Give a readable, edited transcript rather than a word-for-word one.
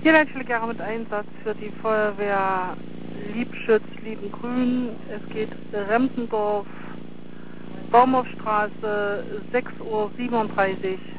Hier Leitstelle Gera mit Einsatz für die Feuerwehr Liebschütz, Liebengrün. Es geht Rempendorf, Baumhofstraße, 6:37 Uhr.